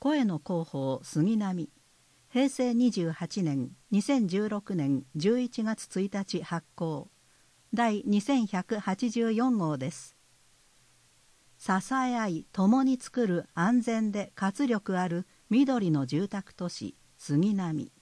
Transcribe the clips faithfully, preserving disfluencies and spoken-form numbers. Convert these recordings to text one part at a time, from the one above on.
声の広報杉並、へいせいにじゅうはちねんにせんじゅうろくねんじゅういちがつついたち発行、第にせんひゃくはちじゅうよん号です。支え合い共に作る安全で活力ある緑の住宅都市杉並。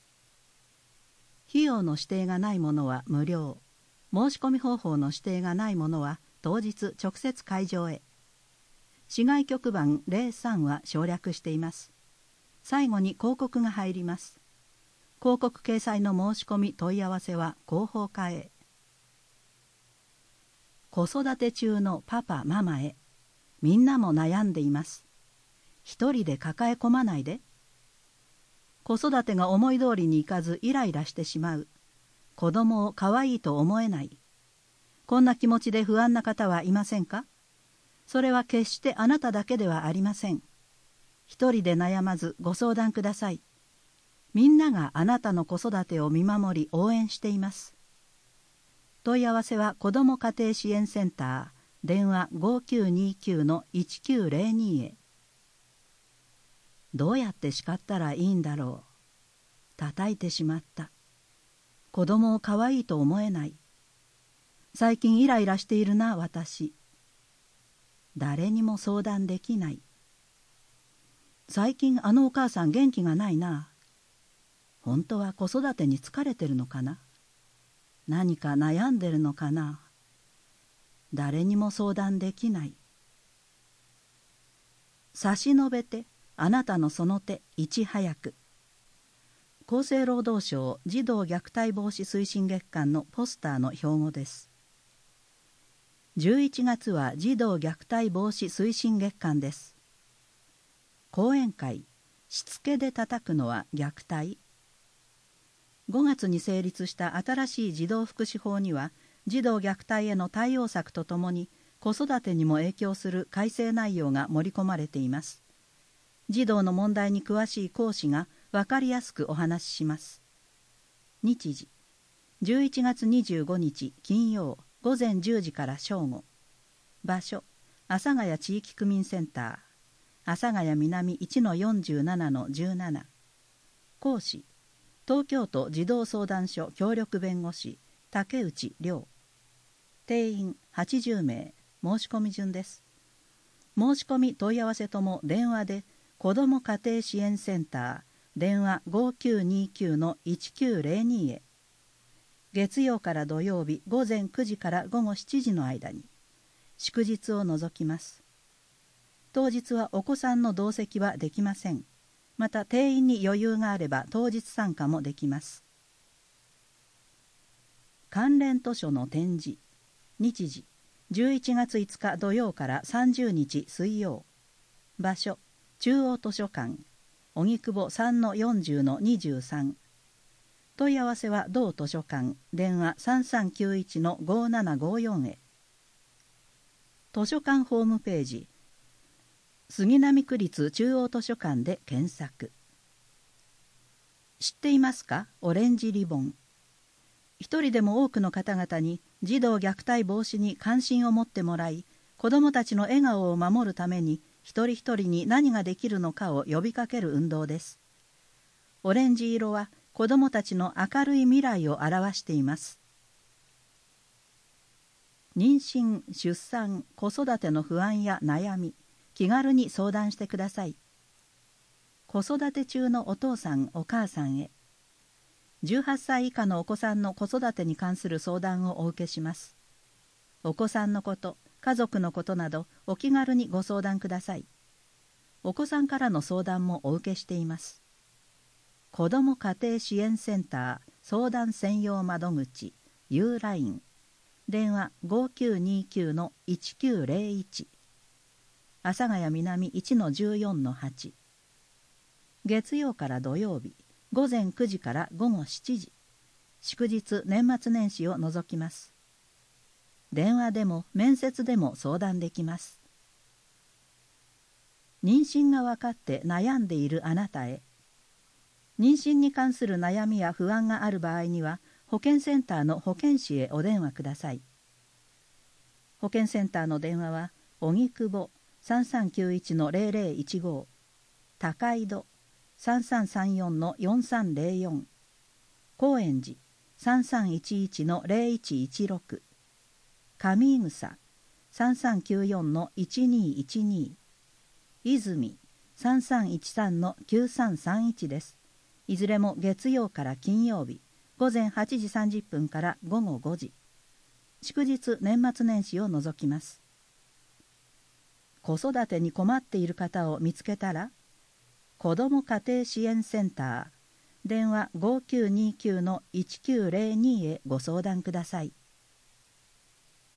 費用の指定がないものは無料、申し込み方法の指定がないものは当日直接会場へ。市外局番ゼロさんは省略しています。最後に広告が入ります。広告掲載の申し込み問い合わせは広報課へ。子育て中のパパママへ。みんなも悩んでいます。一人で抱え込まないで。子育てが思い通りにいかずイライラしてしまう。子供を可愛いと思えない。こんな気持ちで不安な方はいませんか？それは決してあなただけではありません。一人で悩まずご相談ください。みんながあなたの子育てを見守り応援しています。問い合わせは子ども家庭支援センター、電話 ごきゅうにきゅうのいちきゅうゼロに へ。どうやって叱ったらいいんだろう。叩いてしまった。子供を可愛いと思えない。最近イライラしているな、私。誰にも相談できない。最近あのお母さん元気がないな。本当は子育てに疲れてるのかな。何か悩んでるのかな。誰にも相談できない。差し伸べてあなたのその手いち早く。厚生労働省児童虐待防止推進月間のポスターの標語です。じゅういちがつは児童虐待防止推進月間です。講演会、しつけで叩くのは虐待。ごがつに成立した新しい児童福祉法には、児童虐待への対応策とともに子育てにも影響する改正内容が盛り込まれています。児童の問題に詳しい講師が分かりやすくお話しします。日時、じゅういちがつにじゅうごにち金曜ごぜんじゅうじから正午。場所、阿佐ヶ谷地域区民センター、阿佐ヶ谷南 いちのよんじゅうななのじゅうなな。講師、東京都児童相談所協力弁護士竹内涼。定員はちじゅうめい、申し込み順です。申し込み問い合わせとも電話で子ども家庭支援センター、電話 ごきゅうにきゅうのいちきゅうゼロに へ。月曜から土曜日ごぜんくじからごごしちじの間に。祝日を除きます。当日はお子さんの同席はできません。また定員に余裕があれば当日参加もできます。関連図書の展示。日時、じゅういちがついつか土曜からさんじゅうにち水曜。場所、中央図書館、荻窪 さんのよんじゅうのにじゅうさん。問い合わせは同図書館、電話 さんさんきゅういちのごななごよん へ。図書館ホームページ、杉並区立中央図書館で検索。知っていますか？オレンジリボン。一人でも多くの方々に児童虐待防止に関心を持ってもらい、子どもたちの笑顔を守るために一人一人に何ができるのかを呼びかける運動です。オレンジ色は子どもたちの明るい未来を表しています。妊娠、出産、子育ての不安や悩み、気軽に相談してください。子育て中のお父さん、お母さんへ。じゅうはっさい以下のお子さんの子育てに関する相談をお受けします。お子さんのこと、家族のことなどお気軽にご相談ください。お子さんからの相談もお受けしています。子ども家庭支援センター相談専用窓口 ユーライン。電話 ごきゅうにきゅうのいちきゅうゼロいち。阿佐ヶ谷南 いちのじゅうよんのはち。月曜から土曜日ごぜんくじからごごしちじ。祝日年末年始を除きます。電話でも面接でも相談できます。妊娠が分かって悩んでいるあなたへ。妊娠に関する悩みや不安がある場合には保健センターの保健師へお電話ください。保健センターの電話は荻窪 さんさんきゅういちのゼロゼロいちご。 高井戸 さんさんさんよんのよんさんゼロよん、高円寺 さんさんいちいちのゼロいちいちろく、上井草 さんさんきゅうよんのいちにいちに、泉 さんさんいちさんのきゅうさんさんいちです。いずれも月曜から金曜日、午前はちじさんじゅっぷんから午後ごじ。祝日年末年始を除きます。子育てに困っている方を見つけたら、子ども家庭支援センター、電話ごきゅうにきゅうのいちきゅうゼロにへご相談ください。